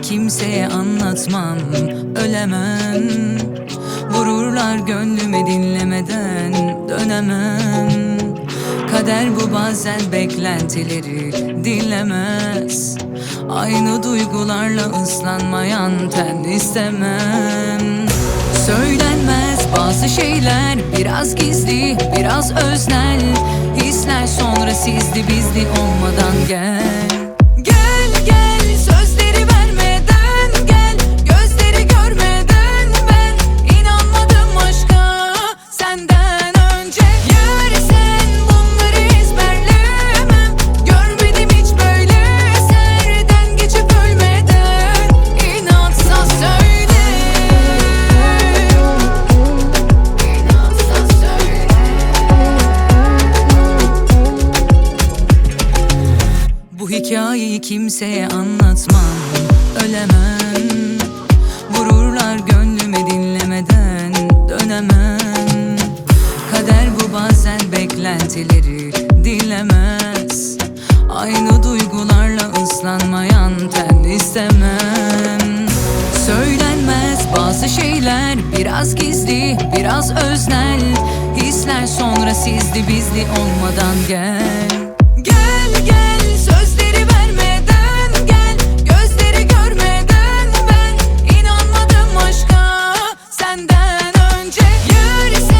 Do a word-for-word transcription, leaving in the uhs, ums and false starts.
kimseye anlatmam, ölemem. Vururlar gönlüme dinlemeden dönemem. Kader bu, bazen beklentileri dinlemez. Aynı duygularla ıslanmayan ten istemem. Söylenmez bazı şeyler, biraz gizli, biraz öznel. Hisler sonra sizli bizli olmadan gel. Gel gel, sözleri vermeden gel. Gözleri görmeden ben inanmadım aşka senden önce. Yersen bunları ezberlemem. Görmedim hiç böyle serden geçip ölmeden. İnatsa söyle, inatsa söyle. Bu hikayeyi kimseye anlatmam, ölemem. Vururlar gönlüme dinlemeden dönemem. Kader bu, bazen beklentileri dinlemez. Aynı duygularla ıslanmayan ten istemem. Söylenmez bazı şeyler, biraz gizli, biraz öznel. Hisler sonra sizli bizli olmadan gel. Gel gel, sözleri vermeden gel. Gözleri görmeden ben inanmadım aşka senden önce. Yersen